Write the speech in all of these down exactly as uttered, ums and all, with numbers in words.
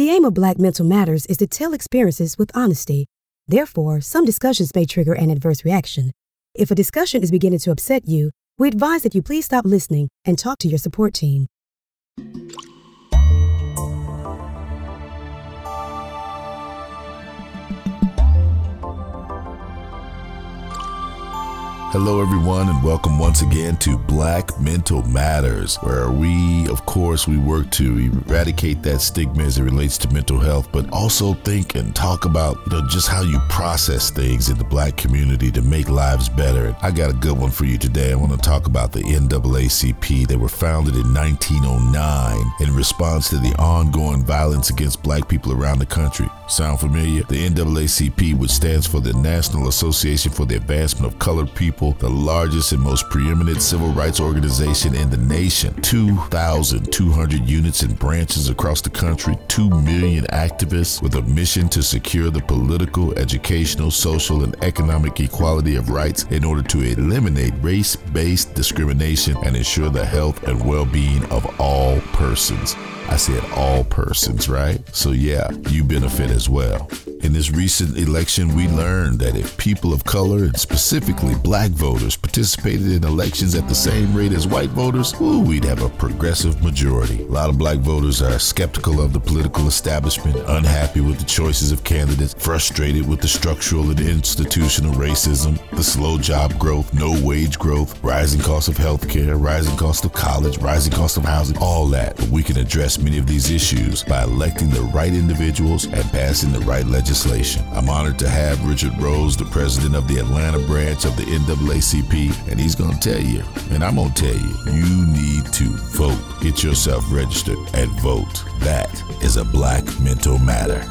The aim of Black Mental Matters is to tell experiences with honesty. Therefore, some discussions may trigger an adverse reaction. If a discussion is beginning to upset you, we advise that you please stop listening and talk to your support team. Hello, everyone, and welcome once again to Black Mental Matters, where we, of course, we work to eradicate that stigma as it relates to mental health, but also think and talk about, you know, just how you process things in the Black community to make lives better. I got a good one for you today. I want to talk about the N double A C P. They were founded in nineteen oh nine in response to the ongoing violence against Black people around the country. Sound familiar? The N double A C P, which stands for the National Association for the Advancement of Colored People, the largest and most preeminent civil rights organization in the nation. two thousand two hundred units and branches across the country, two million activists with a mission to secure the political, educational, social, and economic equality of rights in order to eliminate race-based discrimination and ensure the health and well-being of all persons. I said all persons, right? So yeah, you benefit as well. In this recent election, we learned that if people of color, and specifically Black voters, participated in elections at the same rate as white voters, ooh, we'd have a progressive majority. A lot of Black voters are skeptical of the political establishment, unhappy with the choices of candidates, frustrated with the structural and institutional racism, the slow job growth, no wage growth, rising cost of healthcare, rising cost of college, rising cost of housing, all that. But we can address many of these issues by electing the right individuals and passing the right legislation. I'm honored to have Richard Rose, the president of the Atlanta branch of the N double A C P, and he's going to tell you, and I'm going to tell you, you need to vote. Get yourself registered and vote. That is a Black mental matter.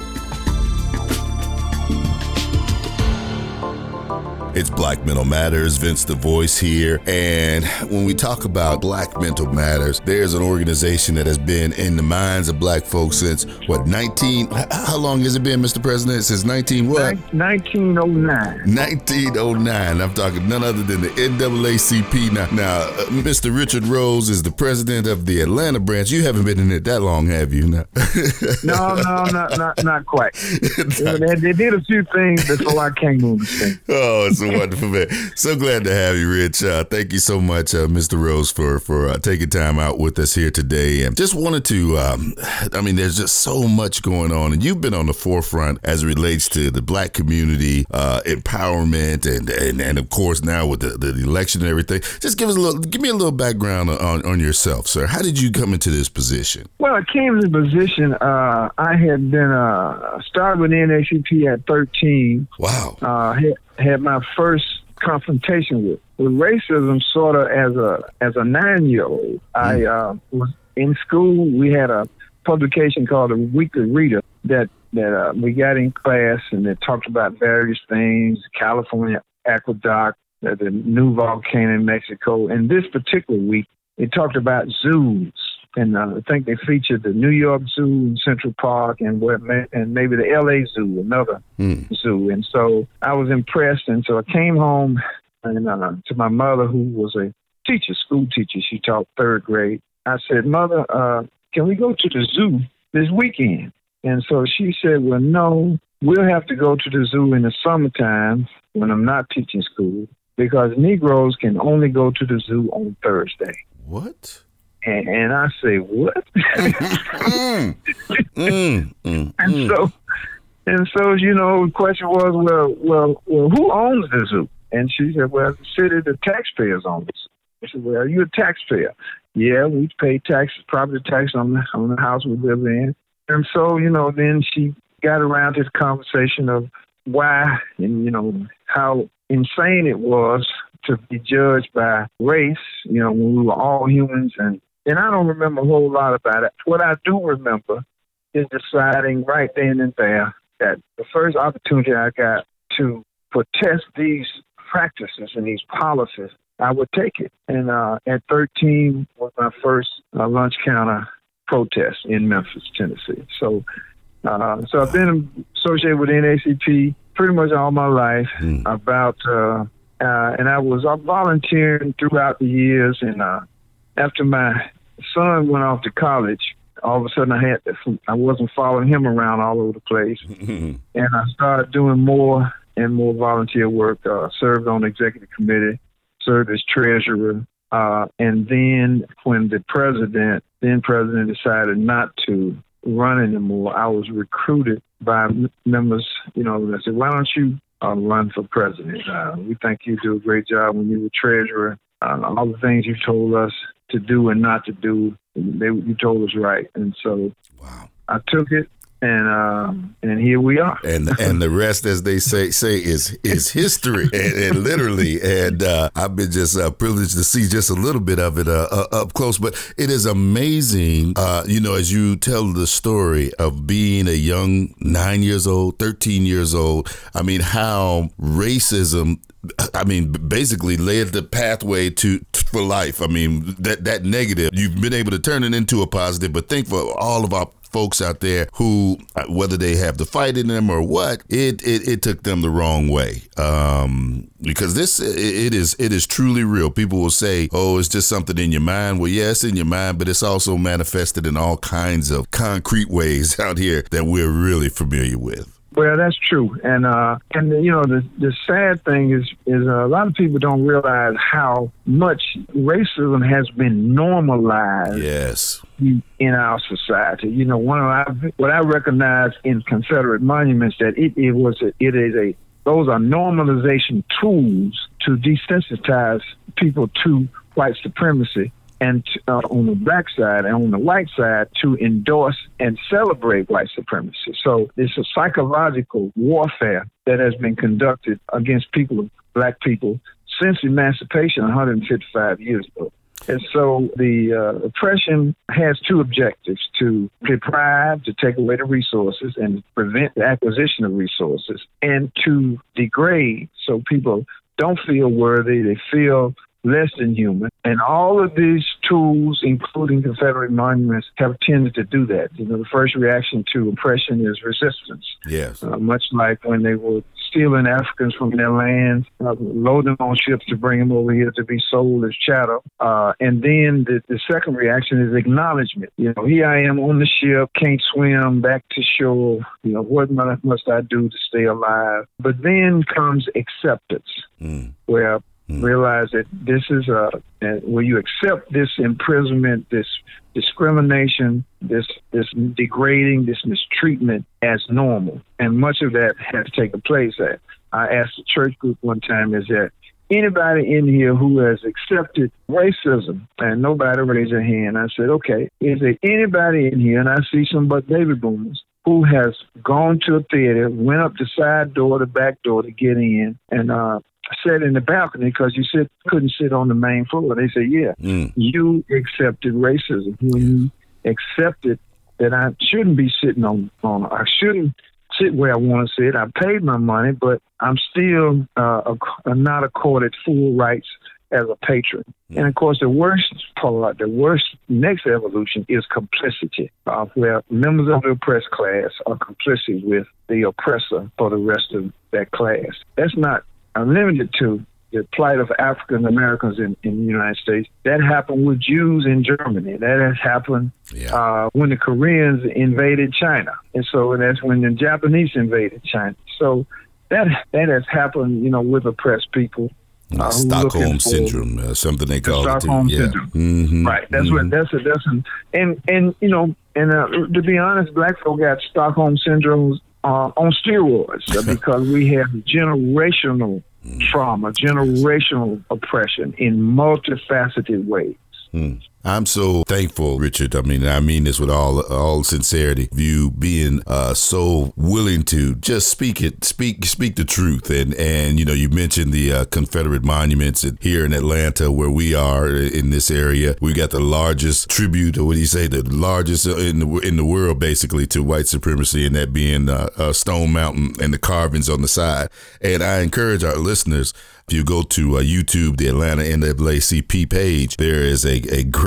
It's Black Mental Matters, Vince the Voice here, and when we talk about Black Mental Matters, there's an organization that has been in the minds of Black folks since, what, nineteen, how long has it been, Mister President? Since nineteen what? nineteen oh nine. nineteen oh nine. I'm talking none other than the N double A C P. Now, now uh, Mister Richard Rose is the president of the Atlanta branch. You haven't been in it that long, have you? No, no, no not, not, not quite. they, they did a few things before I came on the scene. Oh, it's a wonderful man. So glad to have you, Rich. Uh, thank you so much, uh, Mister Rose, for for uh, taking time out with us here today. And just wanted to, um, I mean, there's just so much going on, and you've been on the forefront as it relates to the Black community uh, empowerment, and, and and of course now with the, the election and everything. Just give us a little, give me a little background on, on yourself, sir. How did you come into this position? Well, I came into the position. Uh, I had been uh, started with the N double A C P at thirteen. Wow. Uh, had, had my first confrontation with with racism sort of as a as a nine-year-old. Mm. I uh, was in school. We had a publication called the Weekly Reader that that uh, we got in class, and it talked about various things: California aqueduct, uh, the new volcano in Mexico. And this particular week, it talked about zoos. And uh, I think they featured the New York Zoo in Central Park, and where, and maybe the L A Zoo, another mm. zoo. And so I was impressed. And so I came home and uh, to my mother, who was a teacher, school teacher. She taught third grade. I said, Mother, uh, can we go to the zoo this weekend? And so she said, well, no, we'll have to go to the zoo in the summertime when I'm not teaching school, because Negroes can only go to the zoo on Thursday. What? And, and I say, what? mm, mm, mm, and so, and so, you know, the question was, well, well, well, who owns the zoo? And she said, well, the city, the taxpayers own the zoo. I said, well, are you a taxpayer? Yeah, we pay taxes, property tax on the, on the house we live in. And so, you know, then she got around this conversation of why, and, you know, how insane it was to be judged by race, you know, when we were all humans. And, and I don't remember a whole lot about it. What I do remember is deciding right then and there that the first opportunity I got to protest these practices and these policies, I would take it. And uh, at thirteen was my first uh, lunch counter protest in Memphis, Tennessee. So uh, so I've been associated with N double A C P pretty much all my life. Mm. About uh, uh, and I was uh, volunteering throughout the years. And uh, after my son went off to college, all of a sudden I had I wasn't following him around all over the place, and I started doing more and more volunteer work. Uh, served on the executive committee, served as treasurer, uh, and then when the president, then president, decided not to run anymore, I was recruited by members. You know, they said, "Why don't you uh, run for president? Uh, we think you do a great job when you were treasurer. Uh, all the things you told us to do and not to do, they, you told us right." And so wow. I took it, and uh, and here we are. And and the rest, as they say, say is is history, and, and literally. And uh, I've been just uh, privileged to see just a little bit of it uh, uh, up close. But it is amazing, uh, you know, as you tell the story of being a young nine years old, thirteen years old. I mean, how racism, I mean, basically led the pathway to for life. I mean, that that negative, you've been able to turn it into a positive. But think for all of our folks out there who, whether they have the fight in them or what, it it, it took them the wrong way. Um, because this, it, it is it is truly real. People will say, "Oh, it's just something in your mind." Well, yeah, it's in your mind, but it's also manifested in all kinds of concrete ways out here that we're really familiar with. Well, that's true, and uh, and you know the the sad thing is is uh, a lot of people don't realize how much racism has been normalized. Yes. In our society. You know, one of our, what I recognize in Confederate monuments that it, it was a, it is a those are normalization tools to desensitize people to white supremacy, and uh, on the black side and on the white side to endorse and celebrate white supremacy. So it's a psychological warfare that has been conducted against people, black people, since emancipation one hundred fifty-five years ago. And so the uh, oppression has two objectives: to deprive, to take away the resources and prevent the acquisition of resources, and to degrade so people don't feel worthy, they feel less than human. And all of these tools, including Confederate monuments, have tended to do that. You know, the first reaction to oppression is resistance. Yes. Uh, much like when they were stealing Africans from their lands, uh, loading them on ships to bring them over here to be sold as chattel. Uh, and then the, the second reaction is acknowledgement. You know, here I am on the ship, can't swim back to shore. You know, what must I do to stay alive? But then comes acceptance, mm. where realize that this is a, where you accept this imprisonment, this discrimination, this this degrading, this mistreatment as normal. And much of that has taken place. I asked the church group one time, is there anybody in here who has accepted racism? And nobody raised their hand. I said, okay, is there anybody in here, and I see some but baby boomers, who has gone to a theater, went up the side door, the back door to get in, and uh, sat in the balcony because you sit, couldn't sit on the main floor? They say, yeah, mm. you accepted racism. When you accepted that I shouldn't be sitting on, on I shouldn't sit where I want to sit. I paid my money, but I'm still uh, a, not accorded full rights as a patron. Mm. And of course, the worst part, the worst next evolution is complicity, uh, where members of the oppressed class are complicit with the oppressor for the rest of that class. That's not limited to the plight of African Americans in, in the United States. That happened with Jews in Germany. That has happened yeah. uh, when the Koreans invaded China. And so that's when the Japanese invaded China. So that that has happened, you know, with oppressed people. Uh, Stockholm syndrome, uh, something they call the Stockholm it. Stockholm syndrome. Yeah. Mm-hmm. Right. That's mm-hmm. what. That's a. That's an. And and you know, and uh, to be honest, black folk got Stockholm syndromes uh, on steroids uh, because we have generational trauma, generational oppression in multifaceted ways. Mm. I'm so thankful, Richard. I mean, I mean this with all all sincerity. You being uh, so willing to just speak it, speak speak the truth, and and you know, you mentioned the uh, Confederate monuments and here in Atlanta, where we are in this area. We got the largest tribute, or what do you say, the largest in the in the world, basically, to white supremacy, and that being uh, uh, Stone Mountain and the carvings on the side. And I encourage our listeners, if you go to uh, YouTube, the Atlanta N double A C P page, there is a a great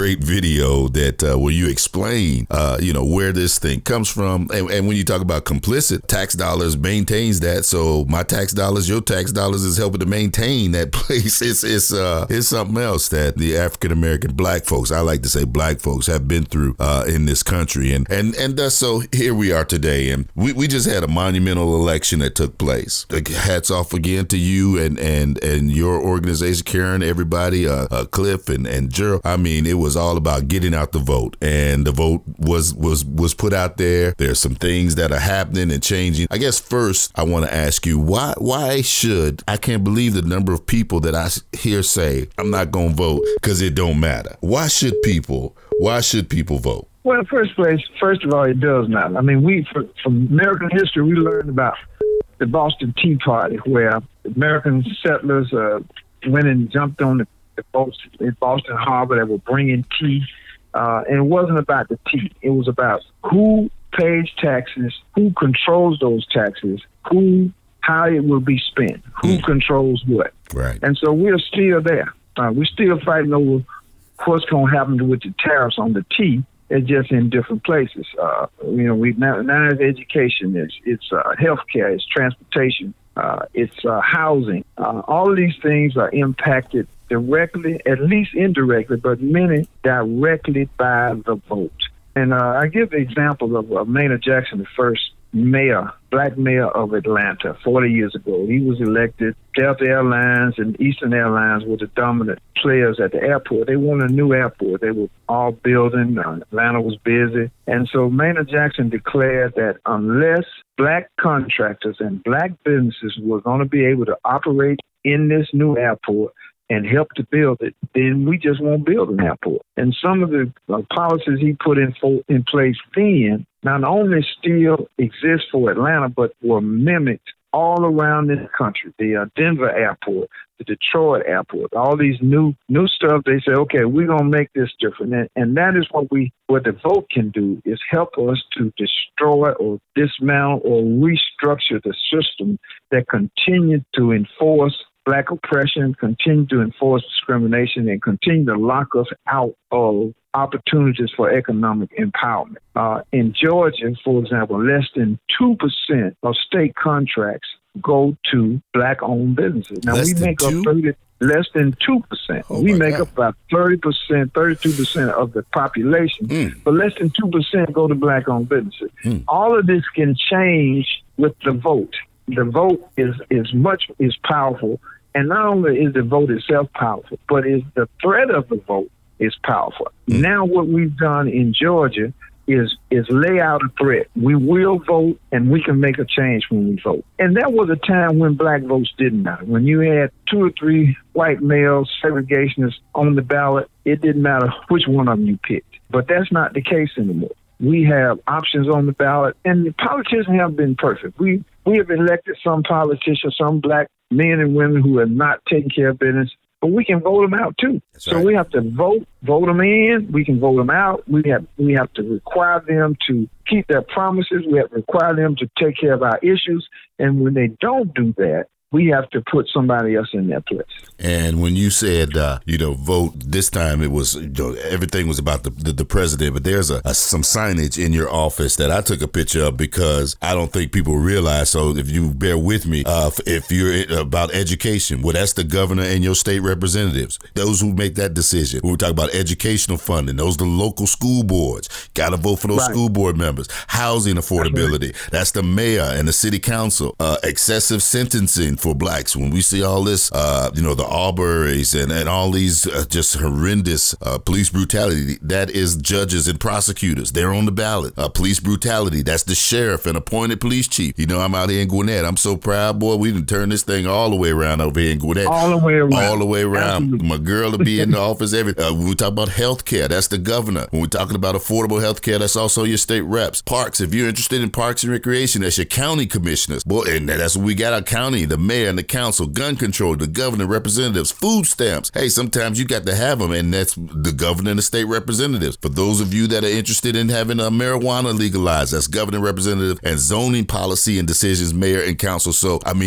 great video that uh, where you explain, uh, you know, where this thing comes from. And, and when you talk about complicit, tax dollars maintains that. So my tax dollars, your tax dollars is helping to maintain that place. It's, it's, uh, it's something else that the African-American black folks, I like to say black folks, have been through uh, in this country. And, and, and thus, so here we are today. And we, we just had a monumental election that took place. Hats off again to you and, and, and your organization, Karen, everybody, uh, uh, Cliff and, and Gerald. I mean, it was all about getting out the vote, and the vote was, was, was put out there. There's some things that are happening and changing. I guess first I want to ask you, why, why should, I can't believe the number of people that I hear say, I'm not going to vote because it don't matter. Why should people, why should people vote? Well, in the first place, first of all, it does matter. I mean, we, for, from American history, we learned about the Boston Tea Party, where American settlers uh, went and jumped on the, the boats in Boston Harbor that were bringing tea. Uh, and it wasn't about the tea. It was about who pays taxes, who controls those taxes, who, how it will be spent, who mm. controls what. Right. And so we're still there. Uh, we're still fighting over what's going to happen with the tariffs on the tea. It's just in different places. Uh, you know, we now, now it's education, it's it's uh, healthcare, it's transportation, uh, it's uh, housing. Uh, all of these things are impacted directly, at least indirectly, but many directly by the vote. And uh, I give the example of uh, Maynard Jackson, the first mayor, black mayor of Atlanta, forty years ago. He was elected. Delta Airlines and Eastern Airlines were the dominant players at the airport. They wanted a new airport. They were all building. Uh, Atlanta was busy. And so Maynard Jackson declared that unless black contractors and black businesses were going to be able to operate in this new airport and help to build it, then we just won't build an airport. And some of the uh, policies he put in, for, in place then not only still exist for Atlanta, but were mimicked all around this country. The uh, Denver airport, the Detroit airport, all these new new stuff. They say, okay, we're gonna make this different, and, and that is what we what the vote can do, is help us to destroy or dismantle or restructure the system that continue to enforce black oppression, continue to enforce discrimination, and continue to lock us out of opportunities for economic empowerment. Uh, in Georgia, for example, less than two percent of state contracts go to black-owned businesses. Now, less we make two? up thirty, less than two percent. Oh we make God. up about thirty percent, thirty-two percent of the population, mm. but less than two percent go to black-owned businesses. Mm. All of this can change with the vote. The vote is, is much is powerful. And not only is the vote itself powerful, but is the threat of the vote is powerful. Mm. Now what we've done in Georgia is is lay out a threat. We will vote, and we can make a change when we vote. And there was a time when black votes didn't matter. When you had two or three white males, segregationists on the ballot, it didn't matter which one of them you picked. But that's not the case anymore. We have options on the ballot, and the politicians have been perfect. We we have elected some politicians, some black men and women who have not taken care of business, but we can vote them out too. That's so right. we have to vote, vote them in. We can vote them out. We have we have to require them to keep their promises. We have to require them to take care of our issues. And when they don't do that, we have to put somebody else in their place. And when you said, uh, you know, vote, this time it was, you know, everything was about the, the, the president, but there's a, a some signage in your office that I took a picture of because I don't think people realize. So if you bear with me, uh, if you're about education, well, that's the governor and your state representatives, those who make that decision. When we talk about educational funding, those are the local school boards. Got to vote for those Right. school board members. Housing affordability, that's, right. that's the mayor and the city council. Uh, excessive sentencing for blacks. When we see all this, uh, you know, the Arbery's and, and all these uh, just horrendous uh, police brutality, that is judges and prosecutors. They're on the ballot. Uh, police brutality, that's the sheriff and appointed police chief. You know, I'm out here in Gwinnett. I'm so proud, boy. We done turned this thing all the way around over here in Gwinnett. All the way around. All the way around. Absolutely. My girl will be in the office every. Uh, when we talk about health care, that's the governor. When we're talking about affordable health care, that's also your state reps. Parks, if you're interested in parks and recreation, that's your county commissioners. Boy, and that's what we got our county, the mayor and the council, gun control, the governor, representatives, food stamps. Hey, sometimes you got to have them, and that's the governor and the state representatives. For those of you that are interested in having uh, marijuana legalized, that's governor, representative, and zoning policy and decisions, mayor and council. So, I mean,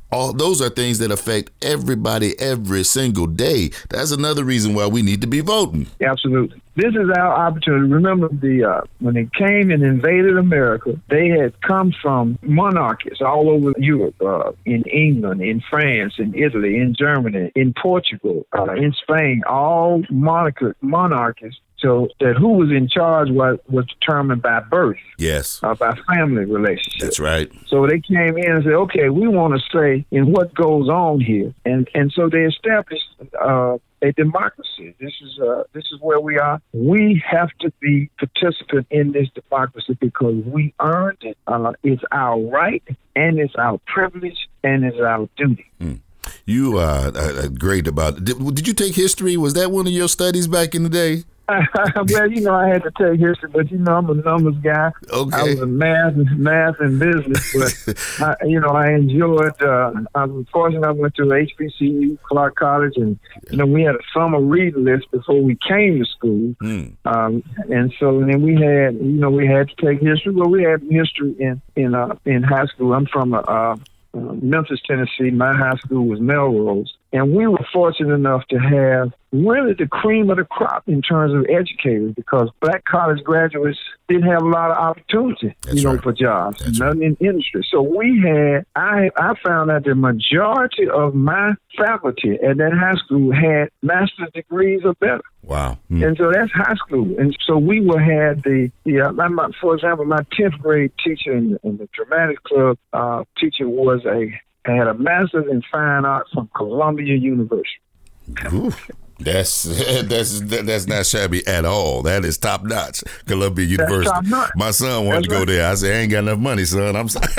All those are things that affect everybody every single day. That's another reason why we need to be voting. Absolutely. This is our opportunity. Remember, the uh, when they came and invaded America, they had come from monarchies all over Europe, uh, in England, in France, in Italy, in Germany, in Portugal, uh, in Spain, all monarch- monarchies. So that who was in charge was, was determined by birth. Yes. Uh, by family relationships. That's right. So they came in and said, okay, we want to say in what goes on here. And and so they established uh, a democracy. This is uh, this is where we are. We have to be participant in this democracy because we earned it. Uh, it's our right, and it's our privilege, and it's our duty. Mm. You are uh, great about it. Did, did you take history? Was that one of your studies back in the day? Well, you know, I had to take history, but you know, I'm a numbers guy. Okay. I was in math, math and business, but I, you know, I enjoyed. Uh, I was fortunate. I went to H B C U, Clark College, and you know, we had a summer reading list before we came to school. Mm. Um, and so, and then we had, you know, we had to take history. Well, we had history in in uh, in high school. I'm from uh, uh, Memphis, Tennessee. My high school was Melrose. And we were fortunate enough to have really the cream of the crop in terms of educators because black college graduates didn't have a lot of opportunity, That's you know, right. for jobs, That's nothing right. in industry. So we had, I I found out the majority of my faculty at that high school had master's degrees or better. Wow. Hmm. And so that's high school. And so we will had the, the uh, my, for example, my tenth grade teacher in, in the dramatics club uh, teacher was a, had a master's in fine arts from Columbia University. Ooh, that's that's that's not shabby at all. That is top notch. Columbia University. Top notch. My son wanted that's to go right. there. I said, I ain't got enough money, son. I'm sorry.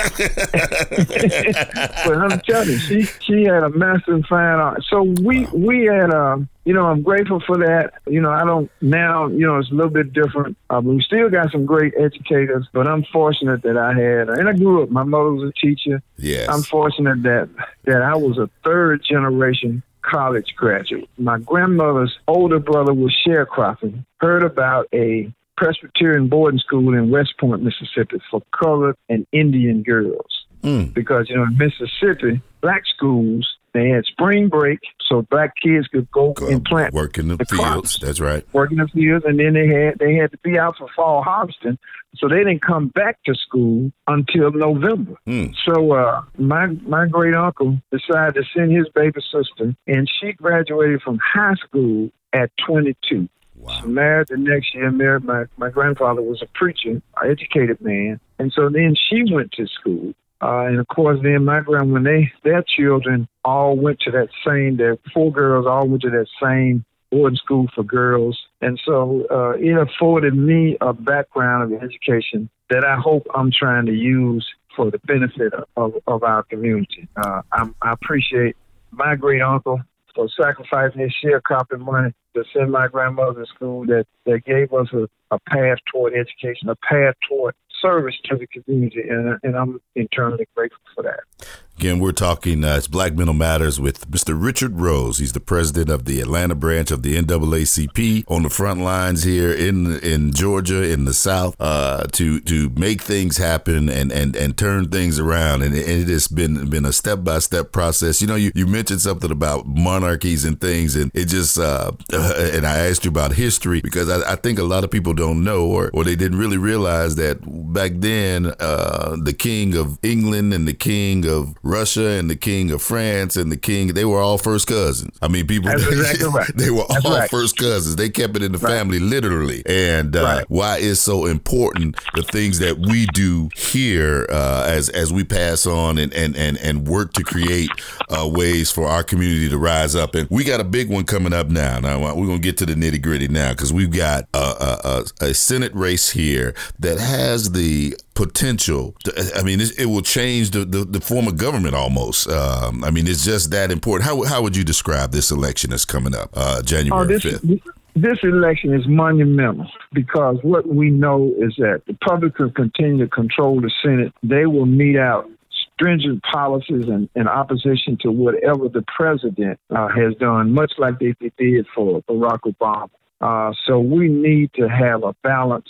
But I'm telling you, she she had a master's in fine arts. So we wow. we had um. You know, I'm grateful for that. You know, I don't now, you know, it's a little bit different. Uh, we still got some great educators, but I'm fortunate that I had, and I grew up, my mother was a teacher. Yes. I'm fortunate that, that I was a third generation college graduate. My grandmother's older brother was sharecropping, heard about a Presbyterian boarding school in West Point, Mississippi for colored and Indian girls. Mm. Because, you know, in Mississippi, black schools, they had spring break, so black kids could go, go and plant. Work in the, the fields. Crops. That's right. Work in the fields, and then they had they had to be out for fall harvesting, so they didn't come back to school until November. Mm. So uh, my my great uncle decided to send his baby sister, and she graduated from high school at twenty-two. Wow. So married the next year. Married my my grandfather was a preacher, an educated man, and so then she went to school. Uh, and of course, then my grand, when they, their children all went to that same, their four girls all went to that same boarding school for girls. And so uh, it afforded me a background of education that I hope I'm trying to use for the benefit of, of, of our community. Uh, I'm, I appreciate my great uncle for sacrificing his sharecropping money to send my grandmother to school that, that gave us a, a path toward education, a path toward service to the community, and, and I'm eternally grateful for that. Again, we're talking, uh, it's Black Mental Matters with Mister Richard Rose. He's the president of the Atlanta branch of the N double A C P, on the front lines here in in Georgia, in the South, uh, to to make things happen and and, and turn things around. And it, it has been been a step-by-step process. You know, you, you mentioned something about monarchies and things, and it just, uh, uh, and I asked you about history, because I, I think a lot of people don't know, or, or they didn't really realize that back then, uh, the king of England and the king of Russia and the king of France and the king, they were all first cousins. I mean, people, That's exactly right. they were That's all right. first cousins. They kept it in the right. family, literally. And uh, right. why it's so important, the things that we do here uh, as as we pass on and, and, and, and work to create uh, ways for our community to rise up. And we got a big one coming up now. Now, we're going to get to the nitty gritty now, because we've got a, a, a, a Senate race here that has the potential to, I mean, it, it will change the, the, the form of government almost. Um, I mean, it's just that important. How how would you describe this election that's coming up uh, January fifth? Oh, this election is monumental, because what we know is that the Republicans continue to control the Senate. They will mete out stringent policies and in opposition to whatever the president uh, has done, much like they, they did for Barack Obama. Uh, so we need to have a balance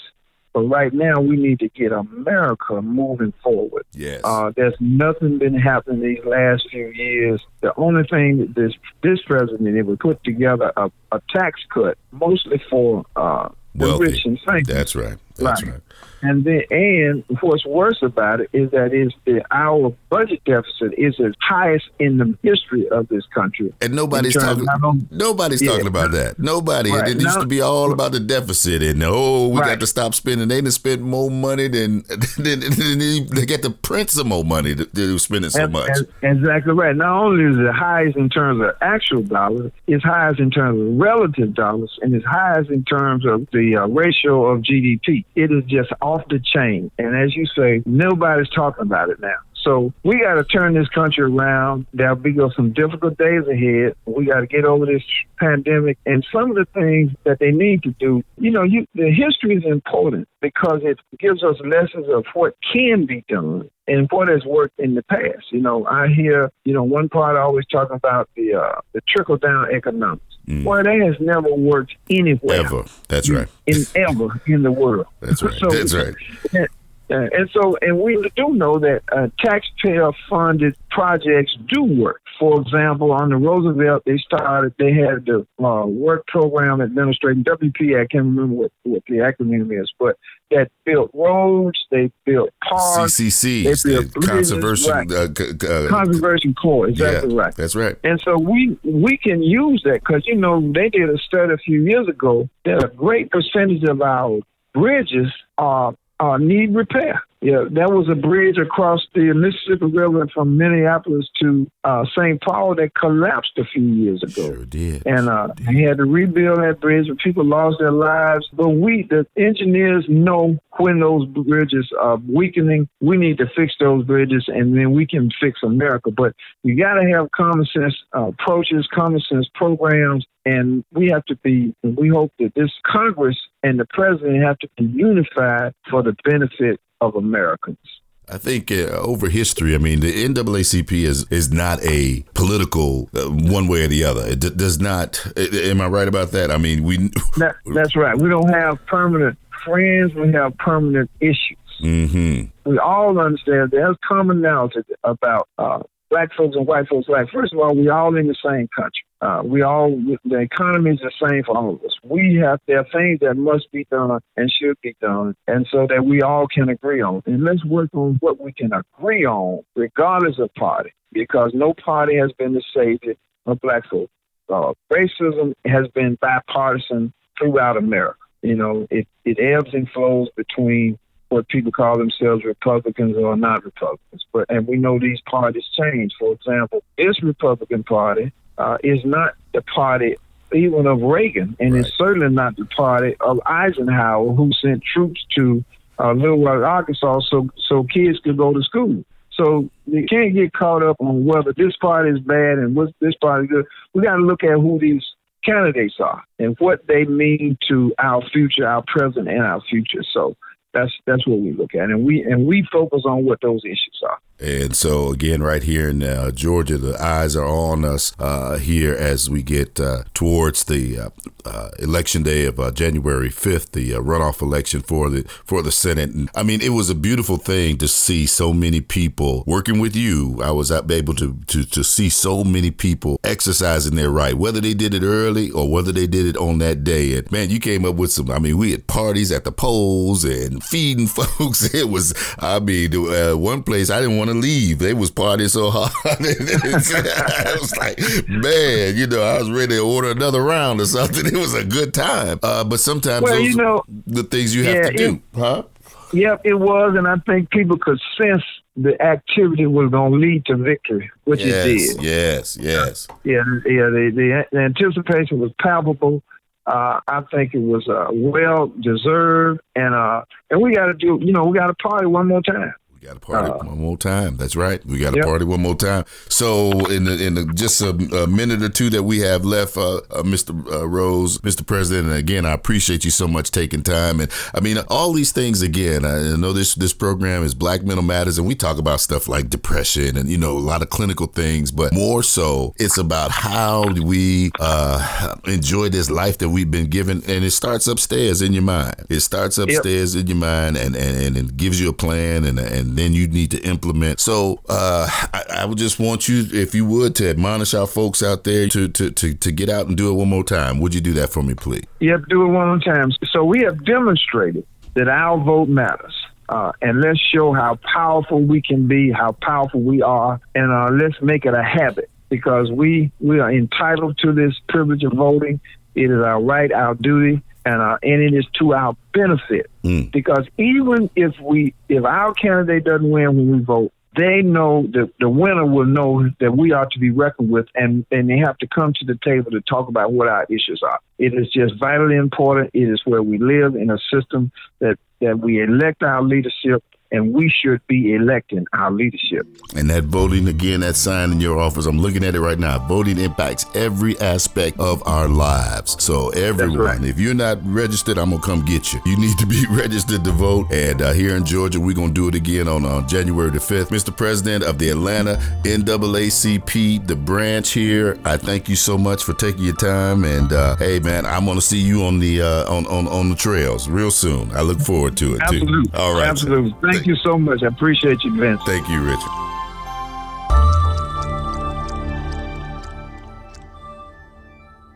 But right now, we need to get America moving forward. Yes. Uh, there's nothing been happening these last few years. The only thing that this this president it would put together a, a tax cut, mostly for uh, the Wealthy. rich and famous. That's right. That's right. right. And then, and what's worse about it is that is the our budget deficit is as highest in the history of this country. And nobody's talking. On, nobody's yeah. talking about that. Nobody. Right. It used now, to be all about the deficit, and oh, we right. got to stop spending. They done spent more money than, than, than they get to print some more money. They're spending so and, much. And, exactly right. Not only is it highest in terms of actual dollars, it's highest in terms of relative dollars, and it's highest in terms of the uh, ratio of G D P. It is just off the chain. And as you say, nobody's talking about it now. So we got to turn this country around. There'll be some difficult days ahead. We got to get over this pandemic. And some of the things that they need to do, you know, you, the history is important because it gives us lessons of what can be done and what has worked in the past. You know, I hear, you know, one part always talking about the uh, the trickle-down economics. Mm. Well, that has never worked anywhere. Ever. That's right. In, ever in the world. That's right. So, That's right. And, uh, and so, and we do know that uh, taxpayer-funded projects do work. For example, on the Roosevelt, they started, they had the uh, work program administrating, W P A, I can't remember what, what the acronym is, but that built roads, they built parks. C C Cs, they built the Conservation, right. uh, c- uh, Conservation Corps, exactly yeah, right. That's right. And so we we can use that because, you know, they did a study a few years ago that a great percentage of our bridges are, are need repair. Yeah, that was a bridge across the Mississippi River from Minneapolis to uh, Saint Paul that collapsed a few years ago. Sure did. And uh, sure did. he had to rebuild that bridge, and people lost their lives. But we, the engineers, know when those bridges are weakening. We need to fix those bridges, and then we can fix America. But you got to have common sense uh, approaches, common sense programs, and we have to be. We hope that this Congress and the president have to be unified for the benefit of Americans. I think uh, over history, I mean, the N double A C P is is not a political uh, one way or the other. It d- does not. Uh, am I right about that? I mean, we. That, that's right. We don't have permanent friends. We have permanent issues. Mm-hmm. We all understand there's commonality about uh, black folks and white folks. Like, first of all, we all in the same country. Uh, we all, the economy is the same for all of us. We have, there are things that must be done and should be done, and so that we all can agree on. And let's work on what we can agree on, regardless of party, because no party has been the savior of black folks. Uh, racism has been bipartisan throughout America. You know, it, it ebbs and flows between what people call themselves Republicans or not Republicans. But and we know these parties change. For example, this Republican Party uh, is not the party even of Reagan, and right. It's certainly not the party of Eisenhower, who sent troops to uh, Little Rock, Arkansas, so so kids could go to school. So you can't get caught up on whether this party is bad and what this party is good. We got to look at who these candidates are and what they mean to our future, our present, and our future. So that's that's what we look at, and we and we focus on what those issues are. And so, again, right here in uh, Georgia, the eyes are on us uh, here as we get uh, towards the uh, uh, election day of uh, January fifth, the uh, runoff election for the for the Senate. And, I mean, it was a beautiful thing to see so many people working with you. I was able to, to, to see so many people exercising their right, whether they did it early or whether they did it on that day. And, man, you came up with some, I mean, we had parties at the polls and feeding folks. It was, I mean, uh, one place I didn't want to leave. They was partying so hard. I was like, man, you know, I was ready to order another round or something. It was a good time. Uh, but sometimes well, those you know, are the things you have yeah, to do. It, huh? Yep, it was. And I think people could sense the activity was going to lead to victory, which yes, it did. Yes, yes. Yeah, yeah. The, the, the anticipation was palpable. Uh, I think it was uh, well deserved, and uh, and we got to do. You know, we got to party one more time. We got to party Uh, one more time. That's right. We got to yep. party one more time. So in the, in the, just a, a minute or two that we have left, uh, uh, Mister Uh, Rose, Mister President, and again, I appreciate you so much taking time. And I mean, all these things, again, I know this this program is Black Mental Matters, and we talk about stuff like depression and, you know, a lot of clinical things, but more so, it's about how we uh, enjoy this life that we've been given. And it starts upstairs in your mind. It starts upstairs yep. in your mind, and, and, and it gives you a plan, and, and then you need to implement. So uh, I, I would just want you, if you would, to admonish our folks out there to, to, to, to get out and do it one more time. Would you do that for me, please? Yep, do it one more time. So we have demonstrated that our vote matters. Uh, and let's show how powerful we can be, how powerful we are, and uh, let's make it a habit, because we, we are entitled to this privilege of voting. It is our right, our duty, and uh, and it is to our benefit. Mm. Because even if we, if our candidate doesn't win when we vote, they know that the winner will know that we are to be reckoned with, and, and they have to come to the table to talk about what our issues are. It is just vitally important. It is where we live in a system that, that we elect our leadership, and we should be electing our leadership. And that voting, again, that sign in your office, I'm looking at it right now. Voting impacts every aspect of our lives. So everyone, right. if you're not registered, I'm going to come get you. You need to be registered to vote. And uh, here in Georgia, we're going to do it again on uh, January the fifth. Mister President of the Atlanta N double A C P, the branch here, I thank you so much for taking your time. And uh, hey, man, I'm going to see you on the uh, on, on, on the trails real soon. I look forward to it, Absolutely. too. All right. Absolutely. Thank Thank you so much. I appreciate you, Vince. Thank you, Richard.